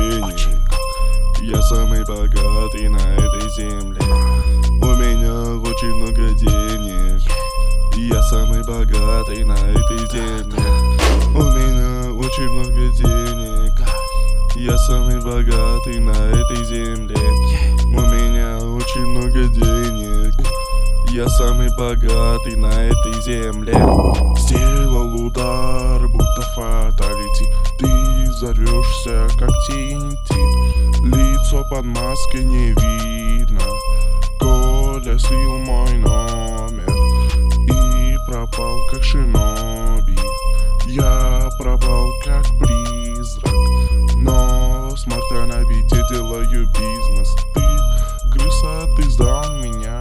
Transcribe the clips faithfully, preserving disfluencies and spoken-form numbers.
денег. Я самый богатый на этой земле. У меня очень много денег. Я самый богатый на этой земле. У меня очень много денег. Я самый богатый на этой земле. У меня очень много денег. Я самый богатый на этой земле. Сделал удар, будто фаталити. Ты взорвешься, как ти эн ти. Лицо под маской не видно. Коля слил мой номер и пропал, как шиноби. Я пропал, как призрак, но с марта на бите делаю бизнес. Ты крыса, ты сдал меня.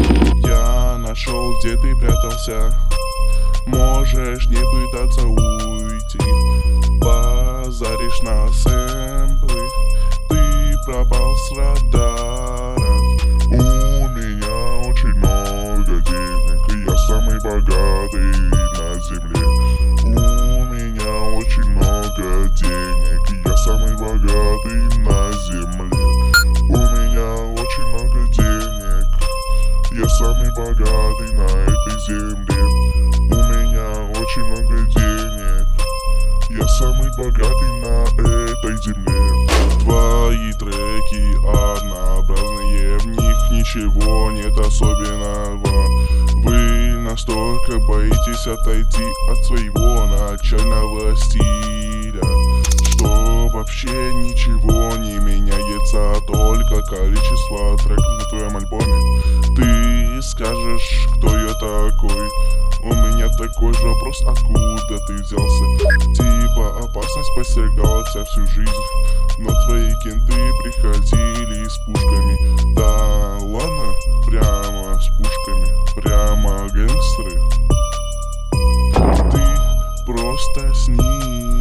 Я нашел, где ты прятался. Можешь не пытаться уйти. Базаришь на сэмплы. Ты пропал с радаров. У меня очень много денег, и я самый богатый на земле. У меня очень много денег, и я самый богатый на земле. У меня очень много денег. Я самый богатый на этой земле. У меня очень много денег. Я самый богатый на этой земле. Твои треки однообразные, в них ничего нет особенного. Вы настолько боитесь отойти от своего начального стиля, что вообще ничего не меняется, только количество треков на твоем альбоме. Ты скажешь, кто я такой? У меня такой же вопрос, откуда ты взялся? Типа опасность подстерегала тебя всю жизнь, но твои кенты приходили с пушками. Да ладно, прямо с пушками, прямо гэнгстеры. Ты просто с ним